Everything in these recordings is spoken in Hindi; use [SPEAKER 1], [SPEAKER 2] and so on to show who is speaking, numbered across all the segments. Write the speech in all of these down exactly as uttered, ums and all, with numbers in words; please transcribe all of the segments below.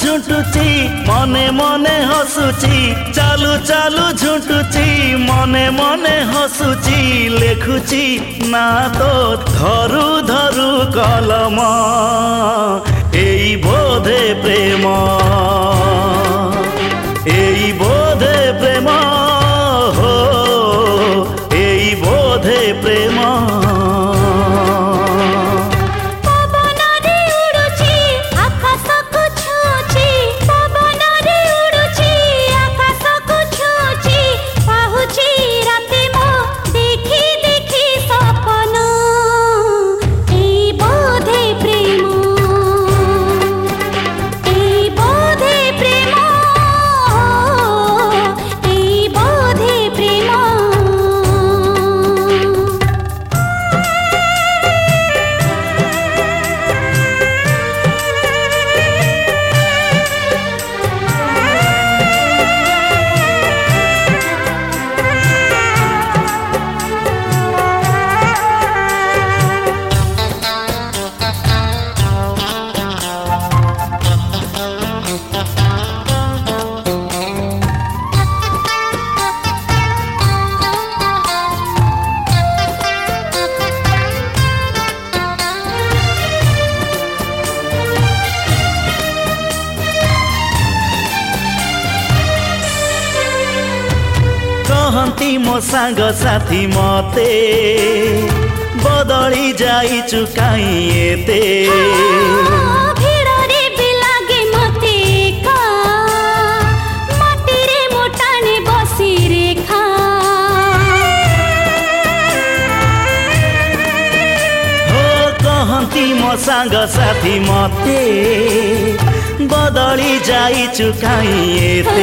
[SPEAKER 1] झुंटुची मने मने हसुची चालू चालू झुंटुची मने मने हसुची लेखुची ना तो धरु धरु कलम एई बोधे प्रेम एई बोधे प्रेम हो एई बोधे प्रेम कहती मो सांग साथी मते बदली जाई चुकाई एते
[SPEAKER 2] भिड़रे भी लागे मते का माटी रे मोटाने बसी रेखा
[SPEAKER 1] हो कहती मो सांग साथी मते बदली जाई चुकाई एते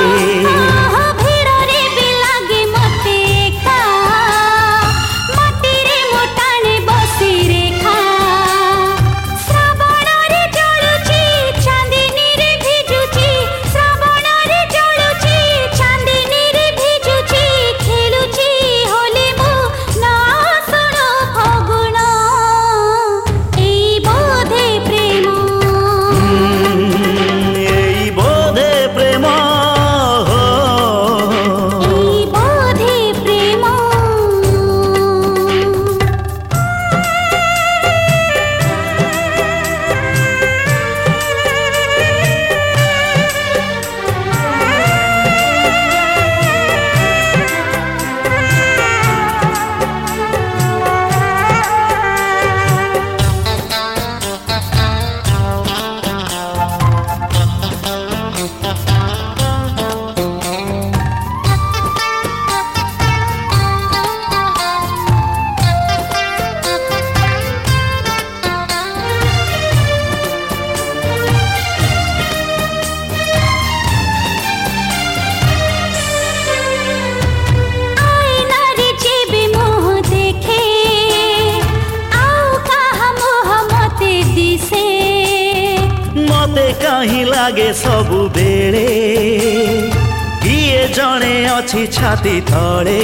[SPEAKER 1] कहीं लागे सबु बेले किए जणे अछि छाती तले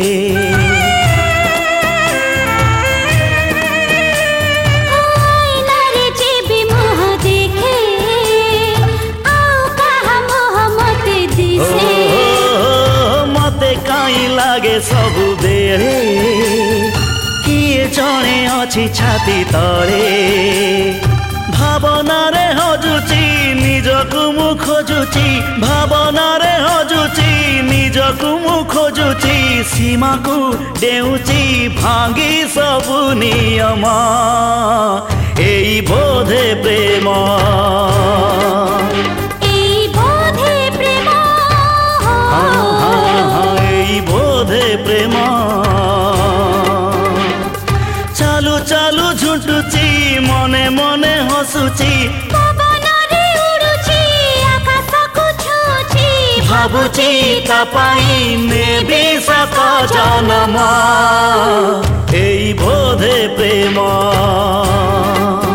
[SPEAKER 1] मते कहीं लागे सबु बेले किए जणे अछि छाती तले भावना रे हजुची निजकु मु खोजुची भावना रे हजुची निजकु मु खोजुची सीमा को डेउची भांगी सबु नियम एई बोधे प्रेम
[SPEAKER 2] एई बोधे प्रेम
[SPEAKER 1] हाँ हाँ हाँ एई बोधे प्रेम चालू चालू झुंटुची मने मने हसुची भाबुची ता पाई नेबी सात जन्म एई बोधे प्रेम।